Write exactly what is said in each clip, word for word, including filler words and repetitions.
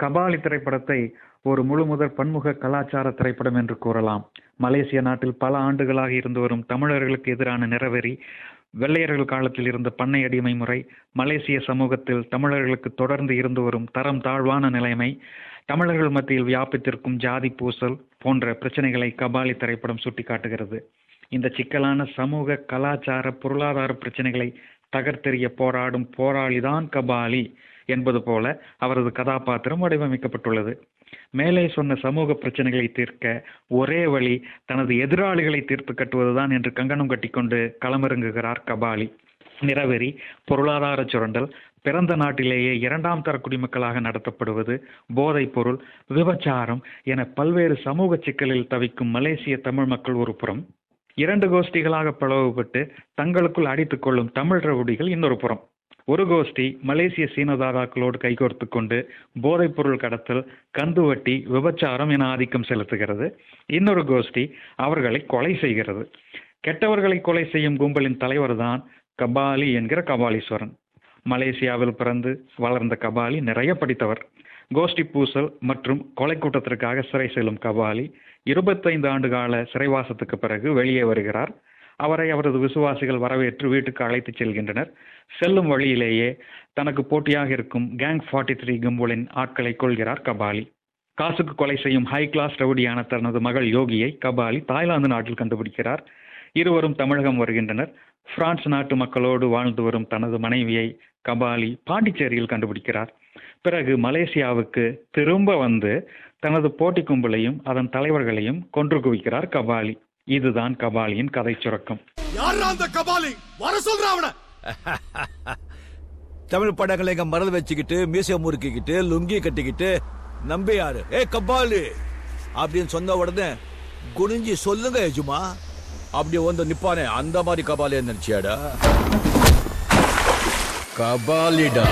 கபாலி திரைப்படத்தை ஒரு முழுமுதற் பன்முக கலாச்சார திரைப்படம் என்று கூறலாம். மலேசிய நாட்டில் பல ஆண்டுகளாக இருந்து வரும் தமிழர்களுக்கு எதிரான நிறவெறி, வெள்ளையர்கள் காலத்தில் இருந்த பண்ணை அடிமை முறை, மலேசிய சமூகத்தில் தமிழர்களுக்கு தொடர்ந்து இருந்து வரும் தரம் தாழ்வான நிலைமை, தமிழர்கள் மத்தியில் வியாபித்திருக்கும் ஜாதி பூசல் போன்ற பிரச்சனைகளை கபாலி திரைப்படம் சுட்டிக்காட்டுகிறது. இந்த சிக்கலான சமூக, கலாச்சார, பொருளாதார பிரச்சனைகளை தகர்த்தெறிய போராடும் போராளிதான் கபாலி என்பது போல அவரது கதாபாத்திரம் வடிவமைக்கப்பட்டுள்ளது. மேலே சொன்ன சமூக பிரச்சனைகளை தீர்க்க ஒரே வழி தனது எதிராளிகளை தீர்த்து கட்டுவதுதான் என்று கங்கணம் கட்டிக்கொண்டு களமிறங்குகிறார் கபாலி. நிறவெறி, பொருளாதார சுரண்டல், பிறந்த நாட்டிலேயே இரண்டாம் தர குடிமக்களாக நடத்தப்படுவது, போதைப் பொருள், விபச்சாரம் என பல்வேறு சமூக சிக்கலில் தவிக்கும் மலேசிய தமிழ் மக்கள் ஒரு புறம், இரண்டு கோஷ்டிகளாக பிளவுபட்டு தங்களுக்குள் அடித்துக் கொள்ளும் தமிழ் ரவுடிகள் இன்னொரு புறம். ஒரு கோஷ்டி மலேசிய சீனதாதாக்களோடு கைகோர்த்து கொண்டு போதைப் பொருள் கடத்தல், கந்துவட்டி, விபச்சாரம் என ஆதிக்கம் செலுத்துகிறது. இன்னொரு கோஷ்டி அவர்களை கொலை செய்கிறது. கெட்டவர்களை கொலை செய்யும் கும்பலின் தலைவர் தான் கபாலி என்கிற கபாலீஸ்வரன். மலேசியாவில் பிறந்து வளர்ந்த கபாலி நிறைய படித்தவர். கோஷ்டி பூசல் மற்றும் கொலை கூட்டத்திற்காக சிறை செல்லும் கபாலி இருபத்தைந்து ஆண்டு கால சிறைவாசத்துக்கு பிறகு வெளியே வருகிறார். அவரை அவரது விசுவாசிகள் வரவேற்று வீட்டுக்கு அழைத்து செல்கின்றனர். செல்லும் வழியிலேயே தனக்கு போட்டியாக இருக்கும் கேங் ஃபார்ட்டி த்ரீ கும்பலின் ஆட்களை கொள்கிறார் கபாலி. காசுக்கு கொலை செய்யும் ஹை கிளாஸ் ரவுடியான தனது மகள் யோகியை கபாலி தாய்லாந்து நாட்டில் கண்டுபிடிக்கிறார். இருவரும் தமிழகம் வருகின்றனர். பிரான்ஸ் நாட்டு மக்களோடு வாழ்ந்து வரும் தனது மனைவியை கபாலி பாண்டிச்சேரியில் கண்டுபிடிக்கிறார். பிறகு மலேசியாவுக்கு திரும்ப வந்து தனது போட்டி கும்பலையும் அதன் தலைவர்களையும் கொன்று குவிக்கிறார் கபாலி. இதுதான் கபாலியின் கதை சுருக்கம். தமிழ் படங்களை எங்க மறந்து வச்சுக்கிட்டு மியூசியம் முறுக்கிக்கிட்டு லுங்கி கட்டிக்கிட்டு நம்பி யாரு ஏ கபாலி அப்படின்னு சொன்ன உடனே குனிஞ்சி சொல்லுங்க எஜுமா அப்படி வந்து நிப்பானே அந்த மாதிரி கபாலி நினைச்சியாடா? கபாலிடா.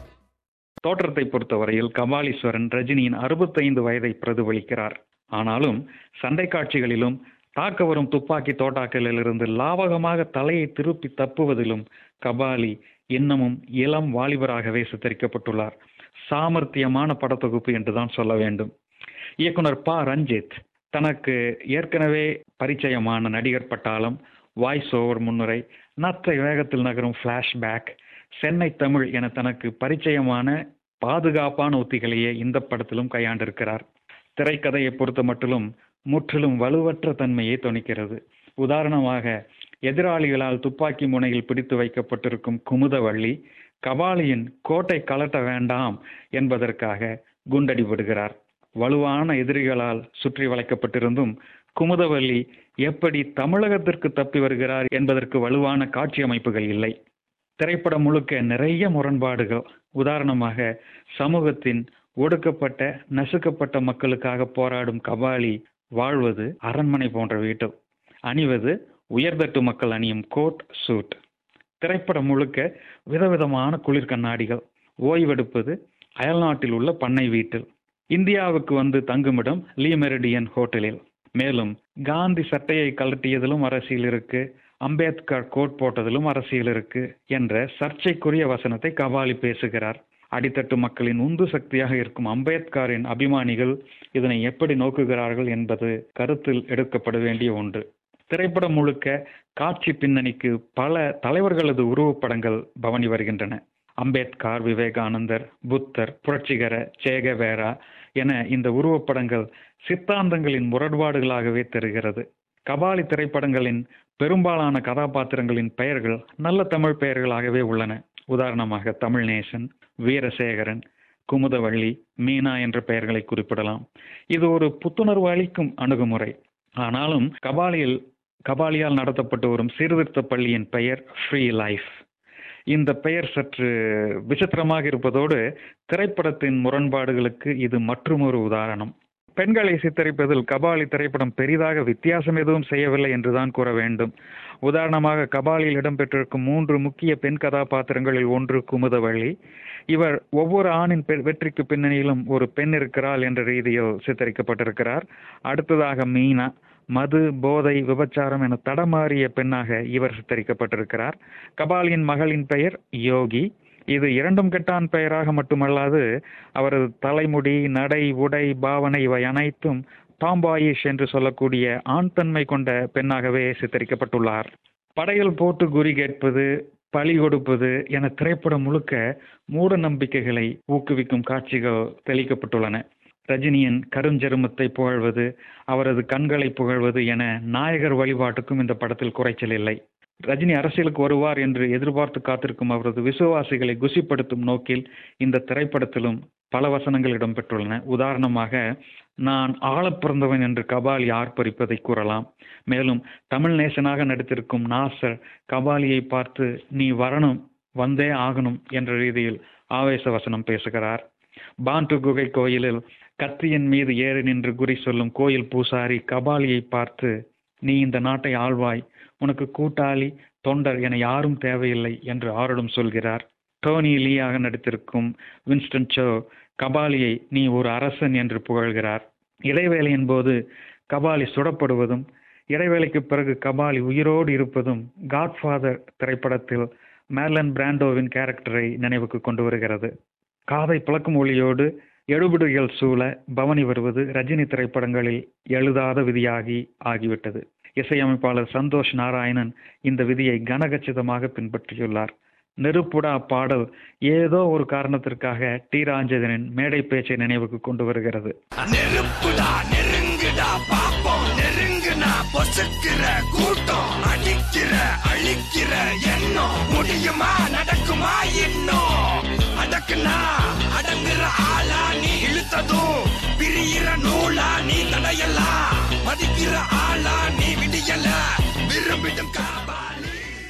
தோற்றத்தை பொறுத்தவரையில் கபாலீஸ்வரன் ரஜினியின் அறுபத்தைந்து வயதை பிரதிபலிக்கிறார். ஆனாலும் சண்டை காட்சிகளிலும் தாக்க வரும் துப்பாக்கி தோட்டாக்களில் இருந்து லாவகமாக தலையை திருப்பி தப்புவதிலும் கபாலி இன்னமும் இளம் வாலிபராகவே சித்தரிக்கப்பட்டுள்ளார். சாமர்த்தியமான படத்தொகுப்பு என்றுதான் சொல்ல வேண்டும். இயக்குனர் ப ரஞ்சித் தனக்கு ஏற்கனவே பரிச்சயமான நடிகர் பட்டாளம், வாய்ஸ் ஓவர் முன்னுரை, நத்தை வேகத்தில் நகரும் பிளாஷ்பேக், சென்னை தமிழ் என தனக்கு பரிச்சயமான பாதுகாப்பான உத்திகளையே இந்த படத்திலும் கையாண்டிருக்கிறார். திரைக்கதையை பொறுத்த மட்டிலும் முற்றிலும் வலுவற்ற தன்மையை தொனிக்கிறது. உதாரணமாக, எதிராளிகளால் துப்பாக்கி முனையில் பிடித்து வைக்கப்பட்டிருக்கும் குமுதவள்ளி கபாலியின் கோட்டை கலட்ட வேண்டாம் என்பதற்காக குண்டடிபடுகிறார். வலுவான எதிரிகளால் சுற்றி வளைக்கப்பட்டிருந்தும் குமுதவள்ளி எப்படி தமிழகத்திற்கு தப்பி வருகிறார் என்பதற்கு வலுவான காட்சி அமைப்புகள் இல்லை. திரைப்படம் முழுக்க நிறைய முரண்பாடுகள். உதாரணமாக, சமூகத்தின் ஒடுக்கப்பட்ட நசுக்கப்பட்ட மக்களுக்காக போராடும் கபாலி வாழ்வது அரண்மனை போன்ற வீட்டில், அணிவது உயர்தட்டு மக்கள் அணியும் கோட் சூட். திரைப்படம் முழுக்க விதவிதமான குளிர் கண்ணாடிகள். ஓய்வெடுப்பது அயல்நாட்டில் உள்ள பண்ணை வீட்டில். இந்தியாவுக்கு வந்து தங்குமிடம் லீ மெரிடியன் ஹோட்டலில். மேலும் காந்தி சட்டையை கழட்டியதிலும் அரசியல் இருக்கு, அம்பேத்கர் கோட் போட்டதிலும் அரசியல் இருக்கு என்ற சர்ச்சைக்குரிய வசனத்தை கபாலி பேசுகிறார். அடித்தட்டு மக்களின் உந்து சக்தியாக இருக்கும் அம்பேத்கரின் அபிமானிகள் இதனை எப்படி நோக்குகிறார்கள் என்பது கருத்தில் எடுக்கப்பட வேண்டிய ஒன்று. திரைப்படம் முழுக்க காட்சி பின்னணிக்கு பல தலைவர்களது உருவப்படங்கள் பவனி வருகின்றன. அம்பேத்கர், விவேகானந்தர், புத்தர், புரட்சிகர, சேகவேரா என இந்த உருவப்படங்கள் சித்தாந்தங்களின் முரண்பாடுகளாகவே தெரிகிறது. கபாலி திரைப்படங்களின் பெரும்பாலான கதாபாத்திரங்களின் பெயர்கள் நல்ல தமிழ் பெயர்களாகவே உள்ளன. உதாரணமாக தமிழ்நேசன், வீரசேகரன், குமுதவள்ளி, மீனா என்ற பெயர்களை குறிப்பிடலாம். இது ஒரு புத்துணர்வு அளிக்கும் அணுகுமுறை. ஆனாலும் கபாலியில் கபாலியால் நடத்தப்பட்டு வரும் சீர்திருத்த பள்ளியின் பெயர் ஃப்ரீ லைஃப். இந்த பெயர் சற்று விசித்திரமாக இருப்பதோடு திரைப்படத்தின் முரண்பாடுகளுக்கு இது மற்றுமொரு உதாரணம். பெண்களை சித்தரிப்பதில் கபாலி திரைப்படம் பெரிதாக வித்தியாசம் எதுவும் செய்யவில்லை என்றுதான் கூற வேண்டும். உதாரணமாக, கபாலியில் இடம்பெற்றிருக்கும் மூன்று முக்கிய பெண் கதாபாத்திரங்களில் ஒன்று குமுதவள்ளி. இவர் ஒவ்வொரு ஆணின் வெற்றிக்கு பின்னணியிலும் ஒரு பெண் இருக்கிறாள் என்ற ரீதியில் சித்தரிக்கப்பட்டிருக்கிறார். அடுத்ததாக மீனா, மது, போதை, விபச்சாரம் என தடமாறிய பெண்ணாக இவர் சித்தரிக்கப்பட்டிருக்கிறார். கபாலியின் மகளின் பெயர் யோகி. இது இரண்டும் கெட்டான் பெயராக மட்டுமல்லாது அவரது தலைமுடி, நடை, உடை, பாவனை இவை அனைத்தும் டாம்பாயிஷ் என்று சொல்லக்கூடிய ஆண் தன்மை கொண்ட பெண்ணாகவே சித்தரிக்கப்பட்டுள்ளார். படையில் போட்டு குறி கேட்பது, பலி கொடுப்பது என திரைப்படம் முழுக்க மூட நம்பிக்கைகளை ஊக்குவிக்கும் காட்சிகள் தெளிக்கப்பட்டுள்ளன. ரஜினியின் கருஞ்சருமத்தை புகழ்வது, அவரது கண்களை புகழ்வது என நாயகர் வழிபாட்டுக்கும் இந்த படத்தில் குறைச்சல் இல்லை. ரஜினி அரசியலுக்கு வருவார் என்று எதிர்பார்த்து காத்திருக்கும் அவரது விசுவாசிகளை குசிப்படுத்தும் நோக்கில் இந்த திரைப்படத்திலும் பல வசனங்கள் இடம்பெற்றுள்ளன. உதாரணமாக, நான் ஆளப் பிறந்தவன் என்று கபாலி ஆர்ப்பரிப்பதை கூறலாம். மேலும் தமிழ் நேசனாக நடித்திருக்கும் நாசர் கபாலியை பார்த்து நீ வரணும், வந்தே ஆகணும் என்ற ரீதியில் ஆவேச வசனம் பேசுகிறார். பாண்டு குகை கோயிலில் கத்தியின் மீது ஏறி நின்று குறி சொல்லும் கோயில் பூசாரி கபாலியை பார்த்து நீ இந்த நாட்டை ஆள்வாய், உனக்கு கூட்டாளி தொண்டர் என யாரும் தேவையில்லை என்று ஆரிடம் சொல்கிறார். டோனி லீயாக நடித்திருக்கும் வின்ஸ்டன் சோ கபாலியை நீ ஒரு அரசன் என்று புகழ்கிறார். இடைவேளையின் போது கபாலி சுடப்படுவதும் இடைவேளைக்கு பிறகு கபாலி உயிரோடு இருப்பதும் காட்ஃபாதர் திரைப்படத்தில் மேர்லன் பிராண்டோவின் கேரக்டரை நினைவுக்கு கொண்டு வருகிறது. காதை பிளக்கும் ஒளியோடு எடுபிடுகள் சூழ பவனி வருவது ரஜினி திரைப்படங்களில் எழுதாத விதியாகி ஆகிவிட்டது. இசையமைப்பாளர் சந்தோஷ் நாராயணன் இந்த விதியை கனகச்சிதமாக பின்பற்றியுள்ளார். நெருப்புடா பாடல் ஏதோ ஒரு காரணத்திற்காக டி ராஜேந்திரனின் மேடை பேச்சை நினைவுக்கு கொண்டு வருகிறது. நெருப்புடா நெருங்குடா பாப்போம், நெருங்குனா பொசுக்கிற கூட்டம், அடிக்கிற அழிக்கிற எண்ணம், முடியுமா நடக்குமா இன்னும், அடக்குனா அடங்குற ஆளா நீ இழுத்ததும், பிரியிற நூலா நீ தடையலாம், மதிக்கிற ஆளா நீ விடியல, விரும்பிடும் காபாலி.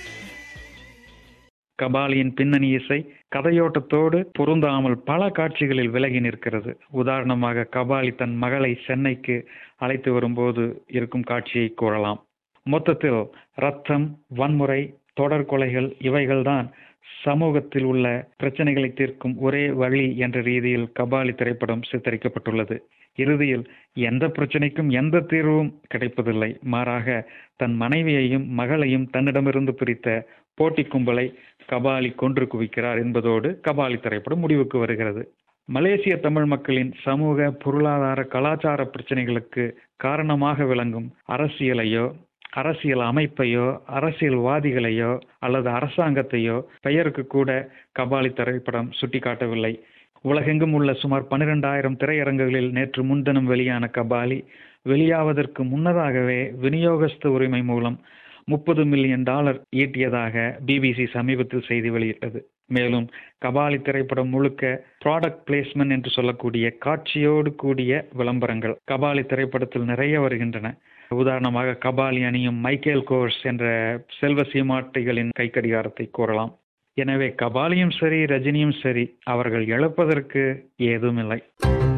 கபாலியின் பின்னணி இசை கதையோட்டத்தோடு பொருந்தாமல் பல காட்சிகளில் விலகி நிற்கிறது. உதாரணமாக, கபாலி தன் மகளை சென்னைக்கு அழைத்து வரும்போது இருக்கும் காட்சியை கூறலாம். மொத்தத்தில் ரத்தம், வன்முறை, தொடர் கொலைகள் இவைகள்தான் சமூகத்தில் உள்ள பிரச்சனைகளை தீர்க்கும் ஒரே வழி என்ற ரீதியில் கபாலி திரைப்படம் சித்தரிக்கப்பட்டுள்ளது. இறுதியில் எந்த பிரச்சனைக்கும் எந்த தீர்வும் கிடைப்பதில்லை. மாறாக தன் மனைவியையும் மகளையும் தன்னிடமிருந்து பிரித்த போட்டி கும்பலை கபாலி கொன்று குவிக்கிறார் என்பதோடு கபாலி திரைப்படம் முடிவுக்கு வருகிறது. மலேசிய தமிழ் மக்களின் சமூக, பொருளாதார, கலாச்சார பிரச்சனைகளுக்கு காரணமாக விளங்கும் அரசியலையோ, அரசியல் அமைப்பையோ, அரசியல்வாதிகளையோ அல்லது அரசாங்கத்தையோ பெயருக்கு கூட கபாலி திரைப்படம் சுட்டிக்காட்டவில்லை. உலகெங்கும் உள்ள சுமார் பன்னிரெண்டாயிரம் திரையரங்குகளில் நேற்று முன்தினம் வெளியான கபாலி வெளியாவதற்கு முன்னதாகவே விநியோகஸ்த உரிமை மூலம் முப்பது மில்லியன் டாலர் ஈட்டியதாக பிபிசி சமீபத்தில் செய்தி வெளியிட்டது. மேலும் கபாலி திரைப்படம் முழுக்க ப்ராடக்ட் பிளேஸ்மெண்ட் என்று சொல்லக்கூடிய காட்சியோடு கூடிய விளம்பரங்கள் கபாலி திரைப்படத்தில் நிறைய வருகின்றன. உதாரணமாக, கபாலி அணியும் மைக்கேல் கோர்ஸ் என்ற செல்வ சீமாட்டிகளின் கைக்கடிகாரத்தை கூறலாம். எனவே கபாலியும் சரி, ரஜினியும் சரி, அவர்கள் இழப்பதற்கு ஏதும் இல்லை.